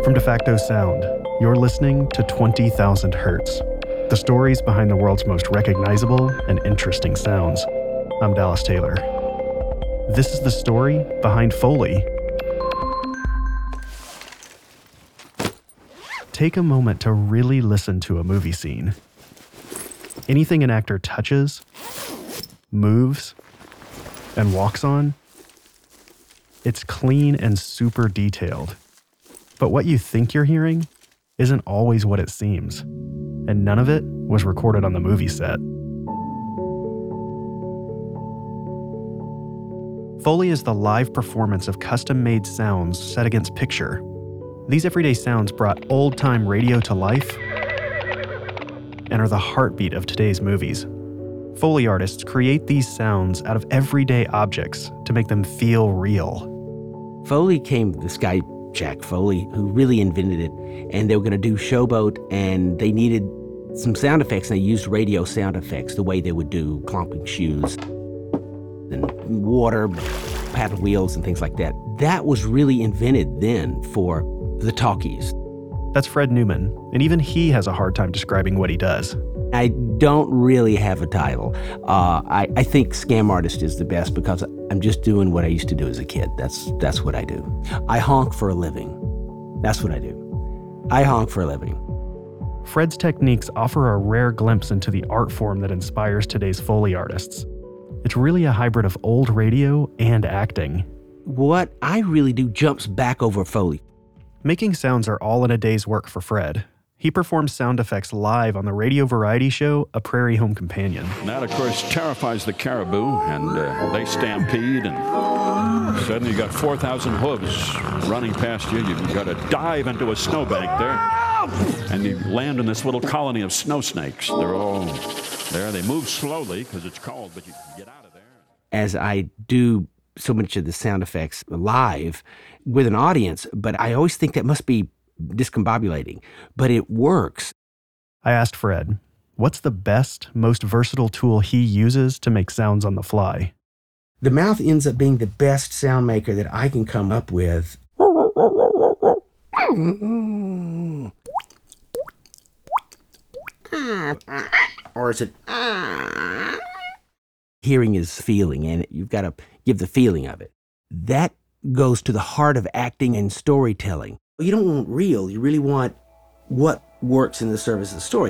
From DeFacto Sound, you're listening to 20,000 Hertz, the stories behind the world's most recognizable and interesting sounds. I'm Dallas Taylor. This is the story behind Foley. Take a moment to really listen to a movie scene. Anything an actor touches, moves, and walks on, it's clean and super detailed. But what you think you're hearing isn't always what it seems, and none of it was recorded on the movie set. Foley is the live performance of custom-made sounds set against picture. These everyday sounds brought old-time radio to life and are the heartbeat of today's movies. Foley artists create these sounds out of everyday objects to make them feel real. Foley came, this guy, Jack Foley, who really invented it, and they were going to do Showboat, and they needed some sound effects, and they used radio sound effects the way they would do clomping shoes and water, paddle wheels, and things like that. That was really invented then for the talkies. That's Fred Newman, and even he has a hard time describing what he does. I don't really have a title. I think scam artist is the best because I'm just doing what I used to do as a kid. That's what I do. I honk for a living. That's what I do. I honk for a living. Fred's techniques offer a rare glimpse into the art form that inspires today's Foley artists. It's really a hybrid of old radio and acting. What I really do jumps back over Foley. Making sounds are all in a day's work for Fred. He performs sound effects live on the radio variety show, A Prairie Home Companion. And that, of course, terrifies the caribou, and they stampede, and suddenly you got 4,000 hooves running past you. You've got to dive into a snowbank there, and you land in this little colony of snow snakes. They're all there. They move slowly because it's cold, but you get out of there. As I do so much of the sound effects live with an audience, but I always think that must be discombobulating, but it works. I asked Fred, what's the best, most versatile tool he uses to make sounds on the fly? The mouth ends up being the best sound maker that I can come up with. Or is it... Hearing is feeling, and you've got to give the feeling of it. That goes to the heart of acting and storytelling. You don't want real, you really want what works in the service of the story.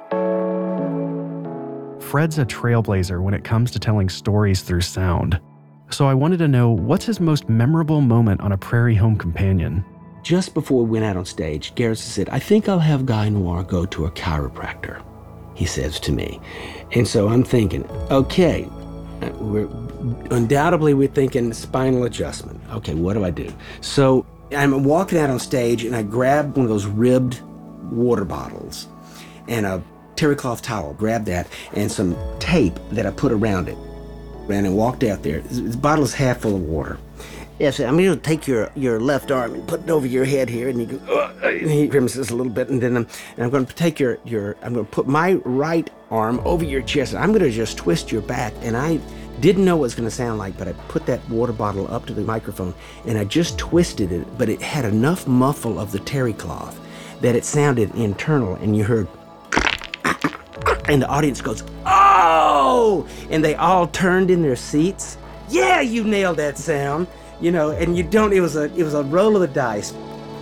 Fred's a trailblazer when it comes to telling stories through sound. So I wanted to know, what's his most memorable moment on A Prairie Home Companion? Just before we went out on stage, Garrison said, I think I'll have Guy Noir go to a chiropractor, he says to me. And so I'm thinking, okay, we're thinking spinal adjustment. Okay, what do I do? So I'm walking out on stage and I grab one of those ribbed water bottles and a terry cloth towel, grab that and some tape that I put around it. Ran and walked out there. This bottle is half full of water. Yes, I'm going to take your left arm and put it over your head here. And he goes, and he grimaces a little bit. And then I'm going to take I'm going to put my right arm over your chest. And I'm going to just twist your back. And I didn't know what it was going to sound like, but I put that water bottle up to the microphone and I just twisted it. But it had enough muffle of the terry cloth that it sounded internal. And you heard, and the audience goes, oh! And they all turned in their seats. Yeah, you nailed that sound. You know, and you don't, it was a roll of the dice.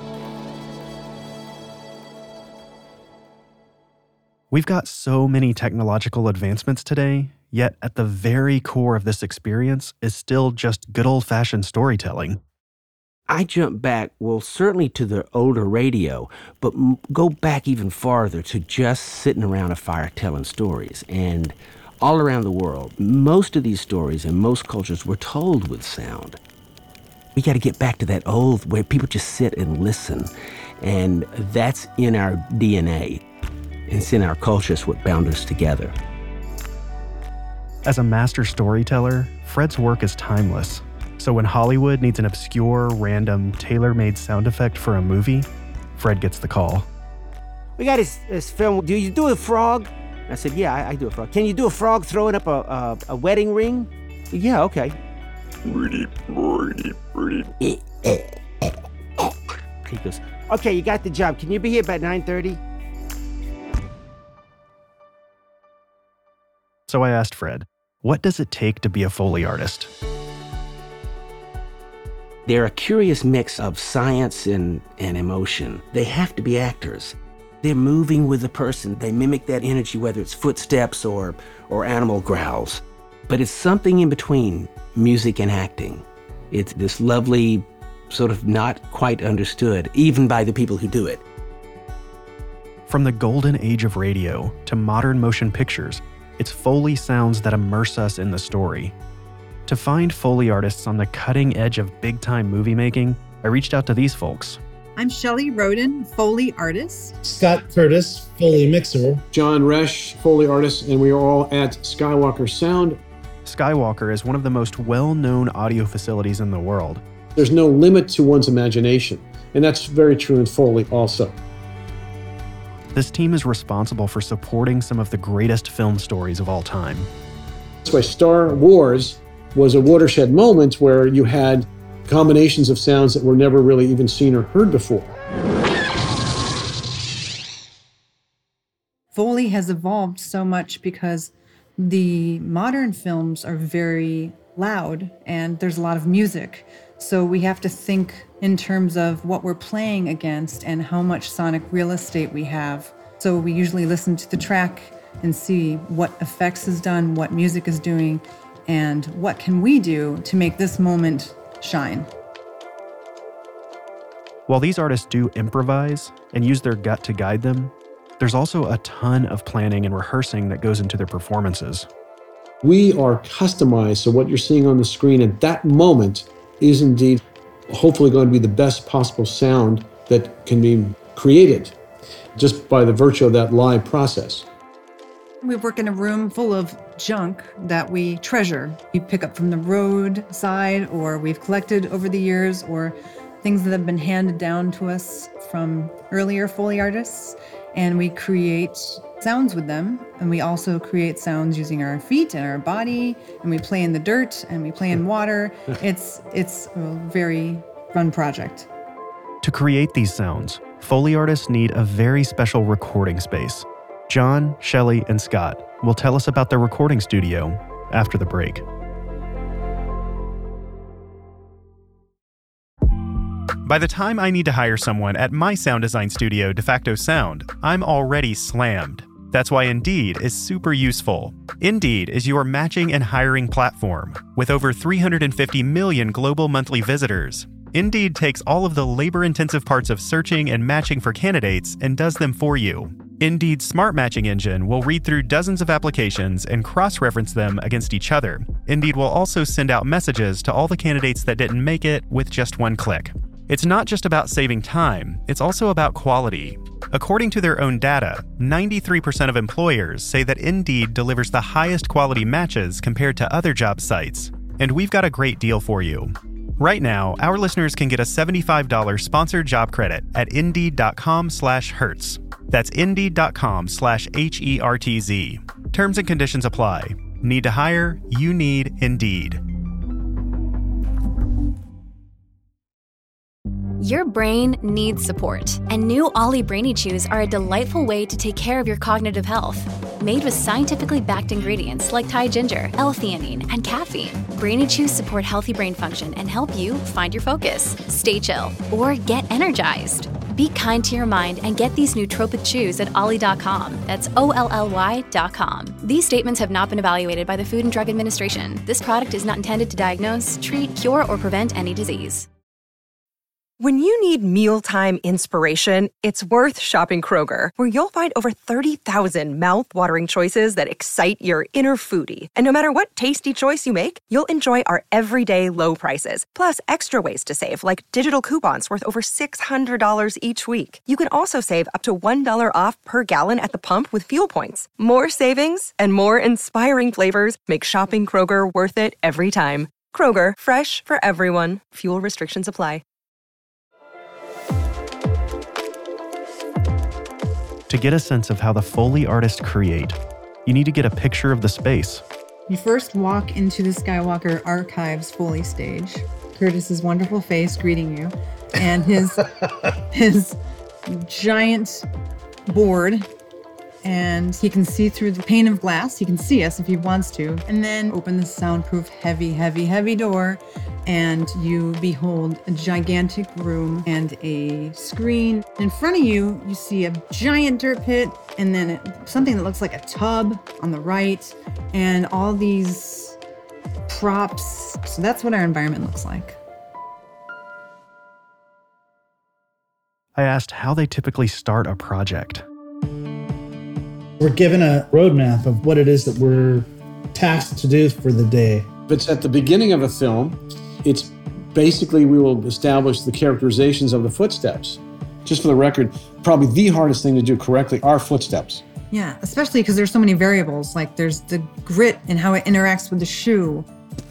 We've got so many technological advancements today, yet at the very core of this experience is still just good old-fashioned storytelling. I jump back, well, certainly to the older radio, but go back even farther to just sitting around a fire telling stories. And all around the world, most of these stories in most cultures were told with sound. We got to get back to that old where people just sit and listen. And that's in our DNA. It's in our culture. It's what bound us together. As a master storyteller, Fred's work is timeless. So when Hollywood needs an obscure, random, tailor-made sound effect for a movie, Fred gets the call. We got this film. Do you do a frog? I said, yeah, I do a frog. Can you do a frog throwing up a wedding ring? Yeah, okay. He goes, Okay, you got the job. Can you be here about 9:30? So I asked Fred, what does it take to be a Foley artist? They're a curious mix of science and emotion. They have to be actors. They're moving with the person. They mimic that energy, whether it's footsteps or animal growls. But it's something in between music and acting. It's this lovely, sort of not quite understood, even by the people who do it. From the golden age of radio to modern motion pictures, it's Foley sounds that immerse us in the story. To find Foley artists on the cutting edge of big-time movie making, I reached out to these folks. I'm Shelley Roden, Foley artist. Scott Curtis, Foley mixer. John Resch, Foley artist, and we are all at Skywalker Sound. Skywalker is one of the most well-known audio facilities in the world. There's no limit to one's imagination, and that's very true in Foley also. This team is responsible for supporting some of the greatest film stories of all time. That's why Star Wars was a watershed moment where you had combinations of sounds that were never really even seen or heard before. Foley has evolved so much because the modern films are very loud and there's a lot of music. So we have to think in terms of what we're playing against and how much sonic real estate we have. So we usually listen to the track and see what effects is done, what music is doing, and what can we do to make this moment shine. While these artists do improvise and use their gut to guide them, there's also a ton of planning and rehearsing that goes into their performances. We are customized, so what you're seeing on the screen at that moment is indeed hopefully going to be the best possible sound that can be created just by the virtue of that live process. We work in a room full of junk that we treasure. We pick up from the roadside, or we've collected over the years, or things that have been handed down to us from earlier Foley artists, and we create sounds with them. And we also create sounds using our feet and our body, and we play in the dirt and we play in water. It's a very fun project. To create these sounds, Foley artists need a very special recording space. John, Shelley, and Scott will tell us about their recording studio after the break. By the time I need to hire someone at my sound design studio, DeFacto Sound, I'm already slammed. That's why Indeed is super useful. Indeed is your matching and hiring platform. With over 350 million global monthly visitors, Indeed takes all of the labor-intensive parts of searching and matching for candidates and does them for you. Indeed's Smart Matching engine will read through dozens of applications and cross-reference them against each other. Indeed will also send out messages to all the candidates that didn't make it with just one click. It's not just about saving time, it's also about quality. According to their own data, 93% of employers say that Indeed delivers the highest quality matches compared to other job sites. And we've got a great deal for you. Right now, our listeners can get a $75 sponsored job credit at Indeed.com/Hertz. That's Indeed.com/HERTZ. Terms and conditions apply. Need to hire? You need Indeed. Your brain needs support, and new Ollie Brainy Chews are a delightful way to take care of your cognitive health. Made with scientifically backed ingredients like Thai ginger, L-theanine, and caffeine, Brainy Chews support healthy brain function and help you find your focus, stay chill, or get energized. Be kind to your mind and get these nootropic chews at Ollie.com. That's OLLY.com. These statements have not been evaluated by the Food and Drug Administration. This product is not intended to diagnose, treat, cure, or prevent any disease. When you need mealtime inspiration, it's worth shopping Kroger, where you'll find over 30,000 mouth-watering choices that excite your inner foodie. And no matter what tasty choice you make, you'll enjoy our everyday low prices, plus extra ways to save, like digital coupons worth over $600 each week. You can also save up to $1 off per gallon at the pump with fuel points. More savings and more inspiring flavors make shopping Kroger worth it every time. Kroger, fresh for everyone. Fuel restrictions apply. To get a sense of how the Foley artists create, you need to get a picture of the space. You first walk into the Skywalker Archives Foley stage. Curtis's wonderful face greeting you. and his giant board, and he can see through the pane of glass. He can see us if he wants to, and then open the soundproof, heavy door, and you behold a gigantic room and a screen. In front of you, you see a giant dirt pit, and then something that looks like a tub on the right, and all these props. So that's what our environment looks like. I asked how they typically start a project. We're given a roadmap of what it is that we're tasked to do for the day. If it's at the beginning of a film, it's basically we will establish the characterizations of the footsteps. Just for the record, probably the hardest thing to do correctly are footsteps. Yeah, especially because there's so many variables. Like there's the grit and how it interacts with the shoe.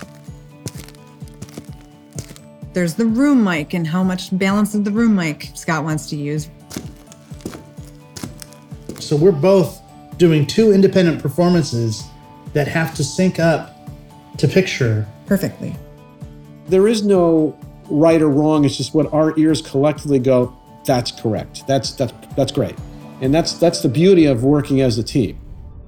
There's the room mic and how much balance of the room mic Scott wants to use. So we're both doing two independent performances that have to sync up to picture Perfectly. There is no right or wrong. It's just what our ears collectively go, that's correct. That's great. And that's the beauty of working as a team.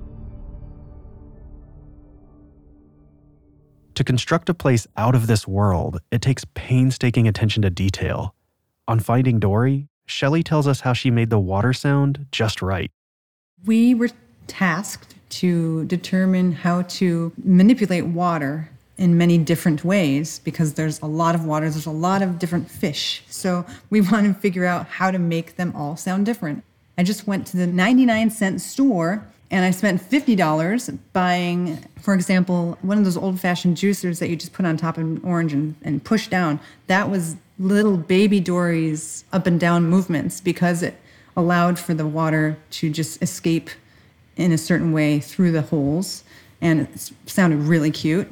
To construct a place out of this world, it takes painstaking attention to detail. On Finding Dory, Shelley tells us how she made the water sound just right. We were tasked to determine how to manipulate water in many different ways because there's a lot of water, there's a lot of different fish. So we want to figure out how to make them all sound different. I just went to the 99-cent store and I spent $50 buying, for example, one of those old-fashioned juicers that you just put on top of an orange and push down. That was little baby Dory's up and down movements because it allowed for the water to just escape in a certain way through the holes, and it sounded really cute.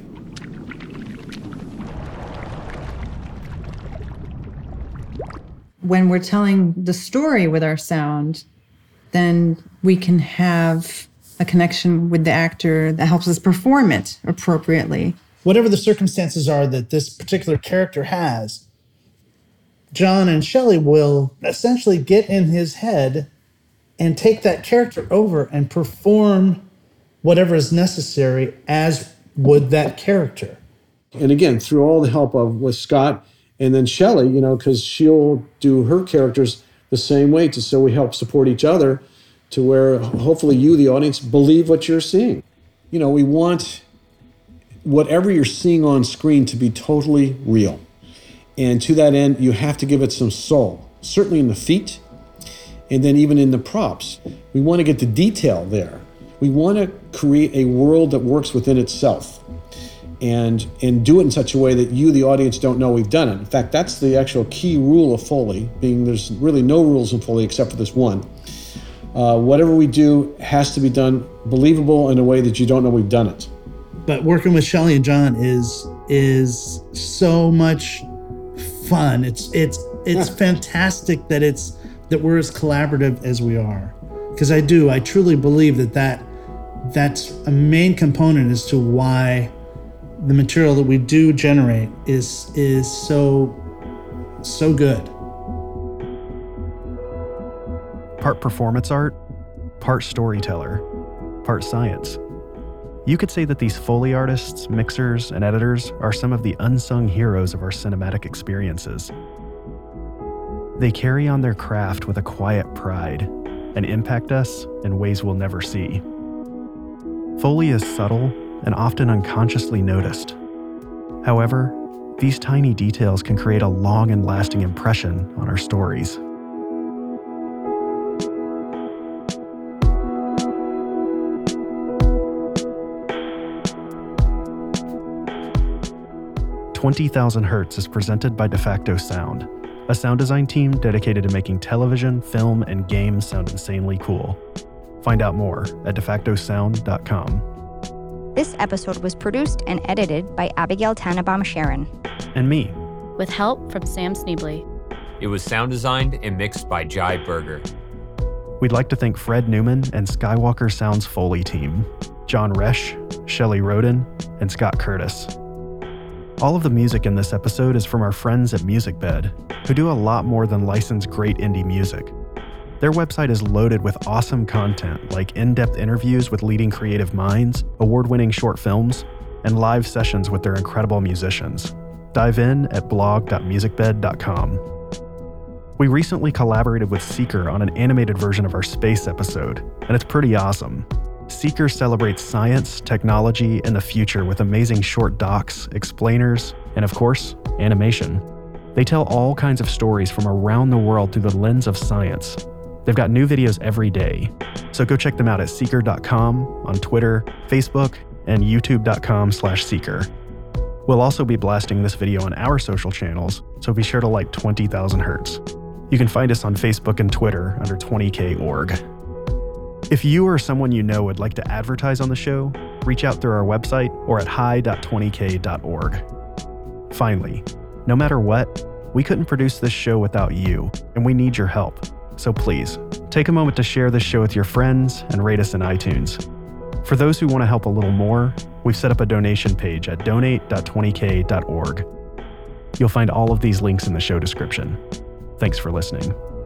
When we're telling the story with our sound, then we can have a connection with the actor that helps us perform it appropriately. whatever the circumstances are that this particular character has, John and Shelley will essentially get in his head and take that character over and perform whatever is necessary as would that character. And again, through all the help of with Scott and then Shelley, you know, because she'll do her characters the same way so we help support each other to where hopefully you, the audience, believe what you're seeing. You know, we want whatever you're seeing on screen to be totally real. And to that end, you have to give it some soul, certainly in the feet, and then even in the props. We want to get the detail there. We want to create a world that works within itself and do it in such a way that you, the audience, don't know we've done it. In fact, that's the actual key rule of Foley, being there's really no rules in Foley except for this one. Whatever we do has to be done believable in a way that you don't know we've done it. But working with Shelley and John is so much fun. It's fantastic that we're as collaborative as we are. Because I truly believe that's a main component as to why the material that we do generate is so good. Part performance art, part storyteller, part science. You could say that these Foley artists, mixers, and editors are some of the unsung heroes of our cinematic experiences. They carry on their craft with a quiet pride and impact us in ways we'll never see. Foley is subtle and often unconsciously noticed. However, these tiny details can create a long and lasting impression on our stories. "20,000 Hertz" is presented by DeFacto Sound, a sound design team dedicated to making television, film, and games sound insanely cool. Find out more at defactosound.com. This episode was produced and edited by Abigail Tannenbaum Sharon. And me. With help from Sam Sneebly. It was sound designed and mixed by Jai Berger. We'd like to thank Fred Newman and Skywalker Sound's Foley team, John Resch, Shelley Roden, and Scott Curtis. All of the music in this episode is from our friends at MusicBed, who do a lot more than license great indie music. Their website is loaded with awesome content like in-depth interviews with leading creative minds, award-winning short films, and live sessions with their incredible musicians. Dive in at blog.musicbed.com. We recently collaborated with Seeker on an animated version of our space episode, and it's pretty awesome. Seeker celebrates science, technology, and the future with amazing short docs, explainers, and of course, animation. They tell all kinds of stories from around the world through the lens of science. They've got new videos every day, so go check them out at Seeker.com, on Twitter, Facebook, and YouTube.com/Seeker. We'll also be blasting this video on our social channels, so be sure to like 20,000 Hertz. You can find us on Facebook and Twitter under 20K.org. If you or someone you know would like to advertise on the show, reach out through our website or at hi.20k.org. Finally, no matter what, we couldn't produce this show without you, and we need your help. So please, take a moment to share this show with your friends and rate us in iTunes. For those who want to help a little more, we've set up a donation page at donate.20k.org. You'll find all of these links in the show description. Thanks for listening.